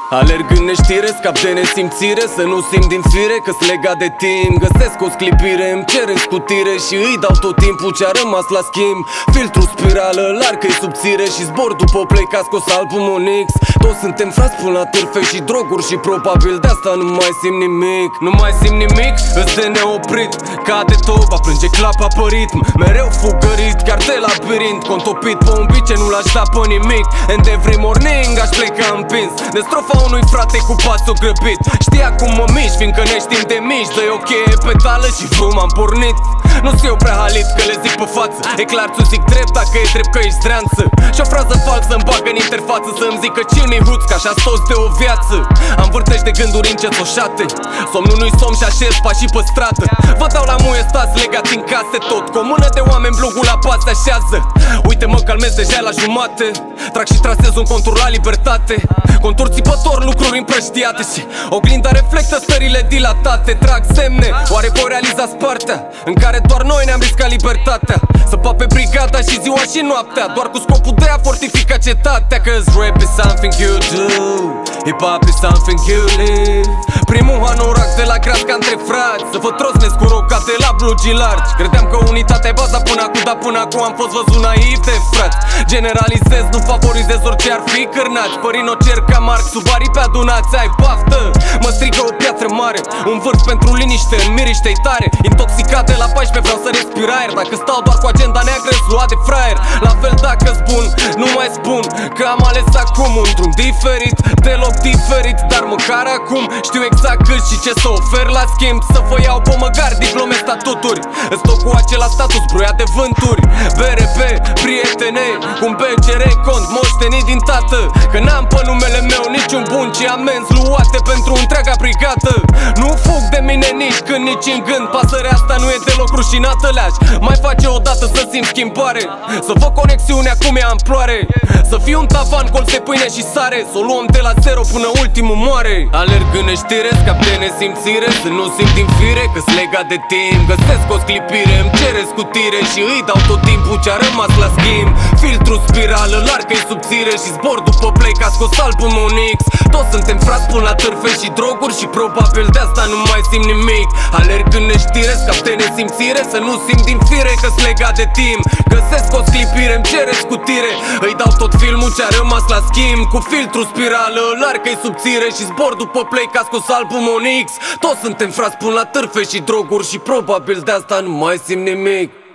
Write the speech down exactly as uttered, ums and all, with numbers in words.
Alerg în neștire, scap de nesimțire, să nu simt din fire că-s legat de timp. Găsesc o sclipire, îmi cer în scutire și îi dau tot timpul ce-a rămas la schimb. Filtru spirală, larg că-i subțire și zbor după play ca scos albumul X. Toți suntem frați până la târfe și droguri și probabil de asta nu mai simt nimic. Nu mai simt nimic, îți de neoprit. Cade toba, plânge clapa pe ritm. Mereu fugărit, chiar de labirint. Contopit pe un beat ce nu l-aș da pe nimic. And every morning aș pleca împins de strofa unui frate cu pasul grăbit. Știa cum mă mișc, fiindcă ne știm de mici. Dă-i o cheie pedală și fum, am pornit. Nu-s eu prea halit că le zic pe față. E clar, ți-o zic drept dacă e drept că ești dreanță. Și o frază falsă îmi bagă în interfață să-mi zică cine-i huț, că așa stos de o viață. Am vârtești de gânduri încetoșate. Somnul nu-i somn și așez pașii pe stradă. Vă dau la muie, stați legați în case tot. Cu o mână de oameni blogul la pas se așează. Uite mă calmez deja la jumate. Trag și trasez un contur la libertate. Contur țipător, lucruri împrăștiate și oglinda reflectă stările dilatate. Trag semne, oare voi realiza spartea în care doar noi ne-am riscat libertatea. Să pape brigada și ziua și noaptea, doar cu scopul de a fortifica cetatea. Cause rap is something you do, hip-hop is something you live. Primul hanorac de la grad ca între frați, să vă trosnesc cu rocate la blugi largi. Credeam că unitatea e baza până acum, dar până acum am fost văzut naiv de frați. Generalizez, nu favorizez orice ar fi cârnați. Părin o cer ca Marc, sub aripi adunați, ai baftă. Mă strigă o piatră mare, un vârf pentru liniște, în miriște-i tare. Intoxicat de la paisprezece vreau să respir aer. Dacă stau doar cu agenda neagră, îți lua de fraier. La fel dacă-s bun, nu mai spun că am ales acum un drum diferit, deloc diferit. Dar măcar acum știu exact cât și ce să ofer la schimb. Să vă iau pe măgar diplome, statuturi. Îți stau cu acela status, broia de vânturi. B R P, prietene, cum B C R cont, moștenit din tată. Că n-am pe numele meu niciun bun, ci amenzi luate pentru întreaga brigadă. Nu fug de mine nici când, nici în gând. Pasărea asta nu e deloc rușinată, leași. Mai face o dată să simt schimbare, să văd conexiunea cum e amploare. Să fiu un tavan, colț de pâine și sare, să o luăm de la zero până ultimul moare. Alerg în neștire, scap de nesimțire, să nu simt din fire că-s legat de timp. Găsesc o sclipire, îmi cere scutire și îi dau tot timpul ce-a rămas la schimb. Filtru spirală, larg că-i subțire și zbor după play ca scos albumul X. Toți suntem frați până la târfe și droguri și probabil de asta nu mai simt nimic. Alerg în neștire, scap de nesimțire, să nu simt din fire că-s legat de timp. Găsesc o sclipire, îmi cere scutire, îi dau tot filmul ce-a rămas la schimb. Cu filtru spirală, larg că-i subțire și zbor după play ca scos albumul X. Toți suntem frați până la târfe și droguri și probabil de asta nu mai simt nimic.